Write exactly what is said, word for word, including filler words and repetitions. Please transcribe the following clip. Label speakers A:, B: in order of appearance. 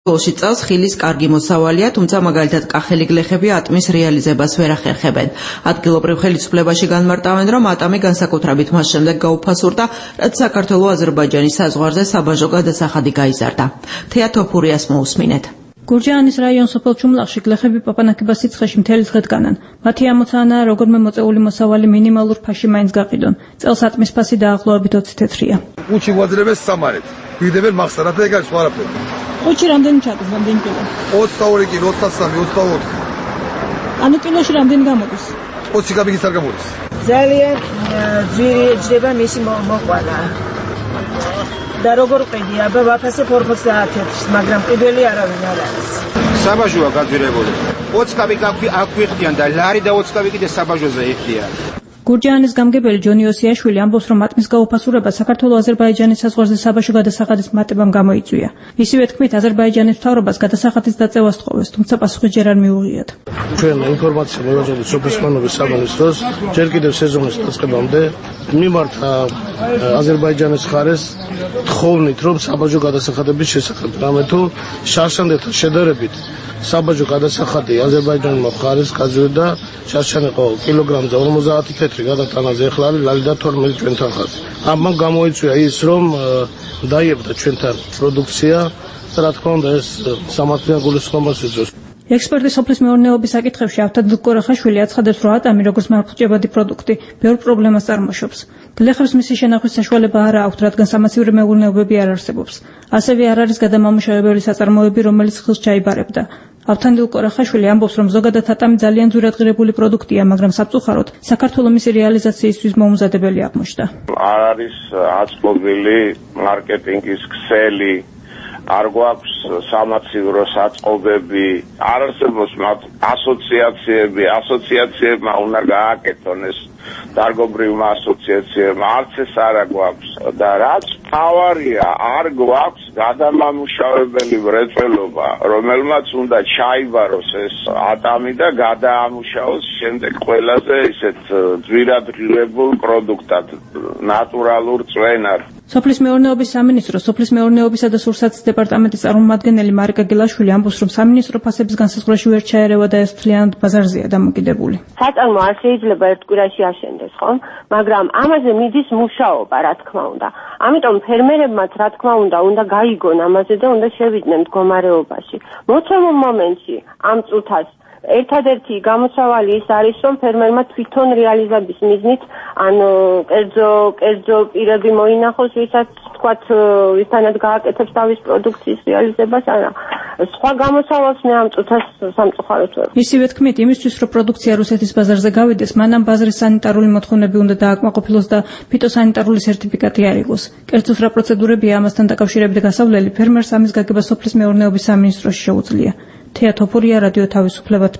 A: ბოლში წელს ხილის კარგი მოსავალია, თუმცა მაგალითად კახელი გლეხები ატმის რეალიზებას ვერ ახერხებენ. ადგილობრივ ხელისუფლებაში განმარტავენ, რომ ატამი განსაკუთრებით მას შემდეგ გაუფასურდა, რაც საქართველო-აზერბაიჯანის საზღვარზე საბაჟო გადასახადი გაიზარდა. თეა თოფურიას მოусმინეთ.
B: გურჯაანის რაიონ სოფელ ჩუმლახში გლეხები პაპანაკებას სიცხეში მთელი დღე დგანან. მათი ამოცანაა როგორმე მოწეული მოსავალი მინიმალურ ფასში მაინც გაყიდონ. წელს ატმის ფასი დაახლოებით ოცი თეთრია.
C: უჩი ვაძრებენ სამარეთ. ვიგდებენ მახსარათ და ეგ სხვა არაფერი.
B: უჩი რამდენი ჩადის, რამდენი კილო?
C: ოცდაორი კილო, ოცდასამი, ოცდაოთხი.
B: ანუ კილოში რამდენი გამოდის?
C: ოცი კაპიკის არ გამოდის.
D: ძალიან ძვირი ეჯდება მისი მოყვანა. და როგორ ყიდი, აბა ვაფასებ ორმოცდაათს, მაგრამ პირველი არავინ არ არის.
E: საბაჟოა გაძვირებული. ოცი კაპიკი აქვიხდიან და ლარი და ოცი კაპიკი და საბაჟოზე იხდიან.
B: გურჯაანის გამგებელი ჯონი ოსიაშვილი ამბობს, რომ ატმის გაუფასურება საქართველო-აზერბაიჯანის საზღვარზე საბაჟო გადასახადის მატებამ გამოიწვია. ისივე თქმით, აზერბაიჯანის მთავრობას გადასახადის დაწევა სთხოვეს, თუმცა პასუხი ჯერ არ მიუღიათ.
F: ჩვენ ინფორმაცია მივაწერთ სოფლის სამინისტროს, ჯერ კიდევ სეზონის დაწყებამდე მიმართა აზერბაიჯანის მხარეს თხოვნით, რომ საბაჟო გადასახადების შესახებ, რამე თუ შარშანდებთან შედარებით საბაჟო გადასახადი აზერბაიჯანულმა მხარეს გაძვირდა, შარშანი იყო კილოგრამზე ორმოცდაათი თეთრი გადატანაზე, ახლა არის ლარი და თორმეტი ჩვენთან ხაზი. ამან გამოიწვია ის, რომ დაიებდა ჩვენთან პროდუქცია და რა თქმა უნდა ეს სამართლიან გულისხმობას იძლევის.
B: ექსპერტი სოფლის მეურნეობის საკითხებში ავთანდილ კორახაშვილი აცხადებს, რომ ატამი როგორც მართლმსაჯებადი პროდუქტი ბევრ პრობლემას წარმოშობს. გლეხებს მისი შენახვის საშუალება არ აქვთ, რადგან სამაცივრო მეურნეობები არ არსებობს. ასევე არ არის გადამამუშავებელი საწარმოები, რომელიც ხილს ჩაიბარებდა. ავთანდილ კორახაშვილი ამბობს, რომ ზოგადად ატამი ძალიან ძვირადღირებული პროდუქტია, მაგრამ საბწუხაროდ საქართველოს მისი რეალიზაციისთვის მოუმზადებელი აღმოჩნდა.
G: არ არის აწყობილი მარკეტინგის ქსელი, არ გვაქვს სამაცივრო საწყობები, არ არსებობს ასოციაციები, ასოციაციებმა უნდა გააკეთონ ეს დარგობრივმა ასოციაციებმა, არც ეს არ გვაქვს და რაც თავარია, არ გვაქვს გადამამუშავებელი მრეწველობა, რომელმაც უნდა ჩაიბაროს ეს ატამი და გადაამუშავოს შემდეგ ყველაზე ისეთ ძვირადღირებულ პროდუქტად, ნატურალურ წვენად.
B: სოფლის მეურნეობის სამინისტრო, სოფლის მეურნეობისა და სურსათის დეპარტამენტის წარმომადგენელი მარიკა გილაშვილი ამბობს, რომ სამინისტრო ფასების განსაზღვრაში ვერ ჩაერევა და ეს მთლიანად ბაზარზეა დამოკიდებული.
H: საწარმო არ შეიძლება ერთ კვირაში აშენდეს, ხომ? მაგრამ ამაზე მიდის მუშაობა, რა თქმა უნდა. ამიტომ ფერმერებმაც რა თქმა უნდა, უნდა გაიგონ ამაზე და უნდა შევიდნენ მდგომარეობაში. მოცემულ მომენტში ამ წუთას ერთადერთი გამოსავალი ის არის, რომ ფერმერმა თვითონ რეალიზების მიზნით, ანუ კერძო კერძო პირები მოინახოს, ვისაც თქვათ, ვისთანაც გააკეთებს თავის პროდუქციის რეალიზებას, არა. სხვა გამოსავალს მე ამ წუთას სამწუხაროდ ვერ.
B: ისივე თქმით, იმისთვის, რომ პროდუქცია რუსეთის ბაზარზე გავიდეს, მანამ ბაზრის სანიტარული მოთხოვნები უნდა დააკმაყოფილოს და ფიტოსანიტარული სერტიფიკატი არ იყოს. კერძოდ რა პროცედურებია ამასთან დაკავშირებით გასავლელი, ფერმერს ამის გაგება სოფლის მეურნეობის სამინისტროში შეუძლია. თეა თოფურია, რადიო თავისუფლება.